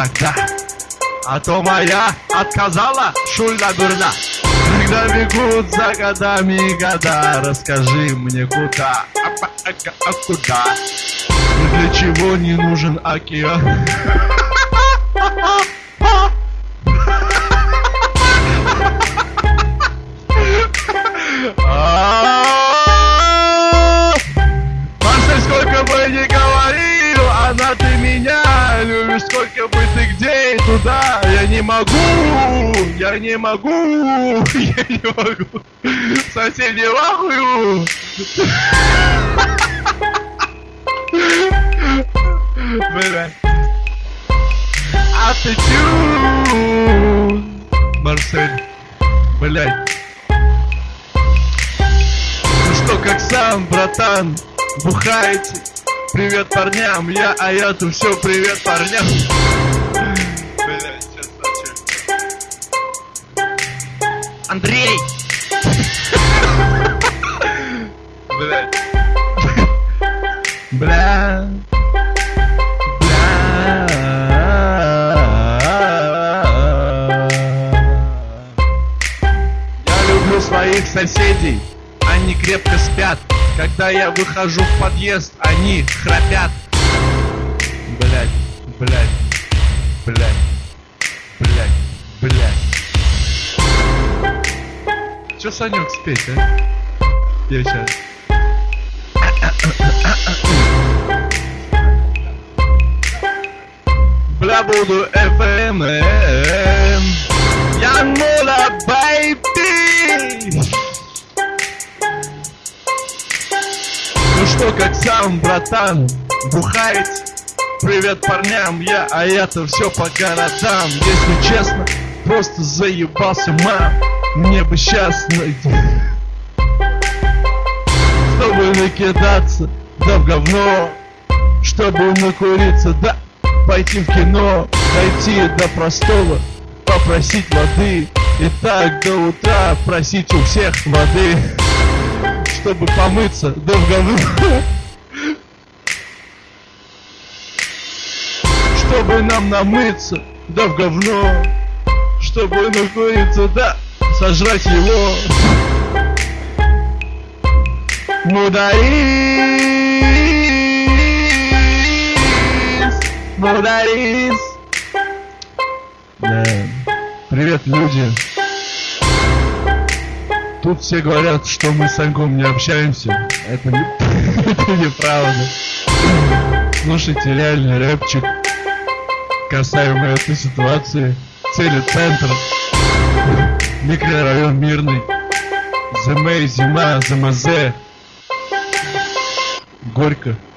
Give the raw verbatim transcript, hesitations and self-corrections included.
тогда. А то моя отказала, шульна дурна. Когда бегут за годами года, расскажи мне куда, а, а, а, а куда? Для чего не нужен океан? Марсель, сколько бы ни говорил, она ты меня любишь, сколько бы ты где и туда. Я не могу, я не могу, я не могу. Соседи вахую. Блядь. А ты чё? Марсель, блядь. Ну что, как сам, братан, бухаете? Привет парням, я, а я-то все, привет парням. Блядь, сейчас зачем? Андрей! Блядь. Бля. Своих соседей, они крепко спят. Когда я выхожу в подъезд, они храпят. Блять, блять, блять, блять, блять. Чё, Санёк, спеть, а? Я сейчас. Бля, буду эф эм. Young Mula, baby. Ну что, как сам, братан, бухаете? Привет парням, я, а я-то все по городам. Если честно, просто заебался, мам. Мне бы сейчас найти, чтобы накидаться, да в говно. Чтобы накуриться, да пойти в кино. Дойти до простого, попросить воды. И так до утра просить у всех воды. Чтобы помыться, да в говно. Чтобы нам намыться, да в говно. Чтобы накуриться, да сожрать его. Мударис, мударис. Да. Привет, люди. Тут все говорят, что мы с Саньком не общаемся. Это, не... Это неправда. Слушайте реальный рэпчик касаемо этой ситуации. Цели центр, микрорайон Мирный, ЗМ, Зима, ЗМЗ, Горько.